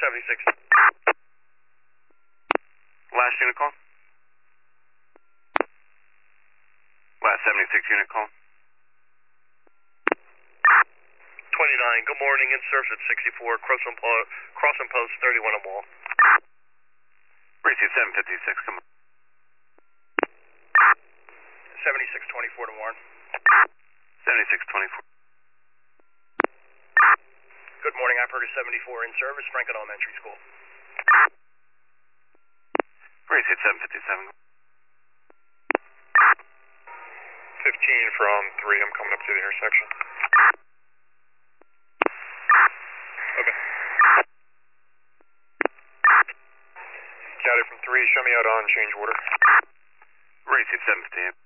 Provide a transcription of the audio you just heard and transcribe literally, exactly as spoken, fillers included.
seventy-six. Last unit call. Last seventy-six unit call. twenty-nine, good morning, in service at sixty-four, crossing, po- crossing post thirty-one on wall. Receive seven fifty-six, come on. seventy-six twenty-four to Warren. seventy-six twenty-four. Good morning, operator seventy-four in service, Franklin Elementary School. Receive seven fifty-seven. fifteen from three, I'm coming up to the intersection. Okay. Counted from three, show me out on change order. Receive seven fifty-eight.